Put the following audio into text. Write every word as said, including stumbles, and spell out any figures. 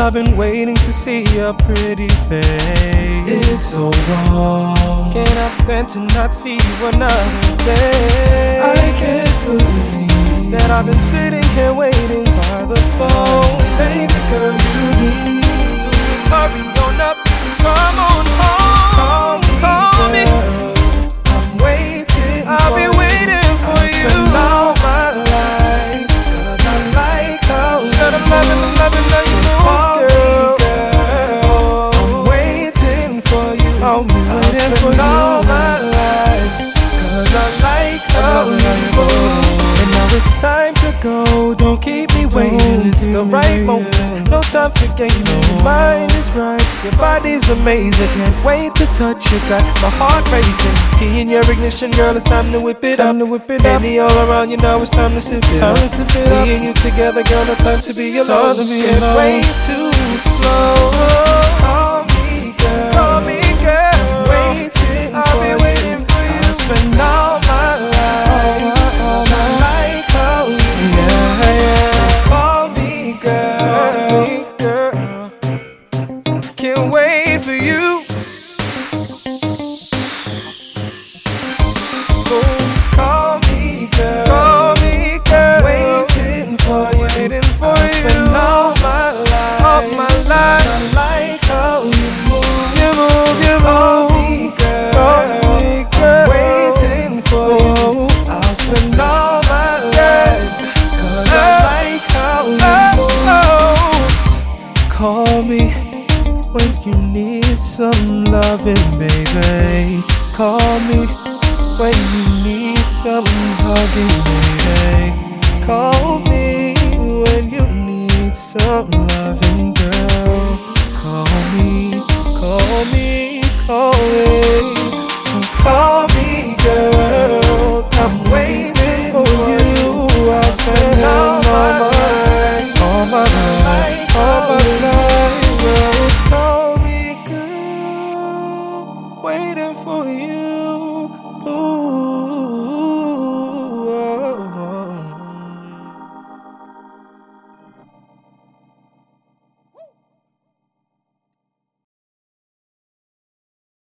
I've been waiting to see your pretty face. It's so wrong. Cannot stand to not see you another day. I can't believe that I've been sitting here waiting by the phone. Baby girl, you need to just hurry on up, come on home. Call me, girl. I'm waiting. I'll for be you. waiting for I'll you spend all my life, 'cause I like how you Said I'm loving, I'm loving, now you so know, call girl. me, girl. I'm waiting for you. I'll be I'll waiting for spend you. all my life, 'cause I like how I'm you move. And now it's time to go. Don't keep me waiting. It's the right moment. No time for gaming. Your mind is right. Your body's amazing. Can't wait to touch you. Got my heart racing. Key in your ignition, girl. It's time to whip it up. Time to whip it up. Henny all around you now. It's time to sip it Time up. to sip it up. Me and you together, girl. No time to be Time alone. to be Can't alone. wait to explode. Call me, girl. Call me, girl. I'm waiting I'll for be you. waiting for you. I'll spend all my life, 'cause I like how you Yeah, yeah. So call me, girl. Call me, girl. Can't wait for you. Oh, call me, girl. Call me, girl. Waiting for you. Waiting for I'll you. spend all my life, All my life. I like how you move. You move, you Call move. me, girl. Call me, girl. Waiting for you. I'll spend all my life, 'cause I like how you move. Call me when you need some loving, baby. Call me when you need some hugging, baby. Call me when you need some loving, girl. Call me, call me, call me. So call me.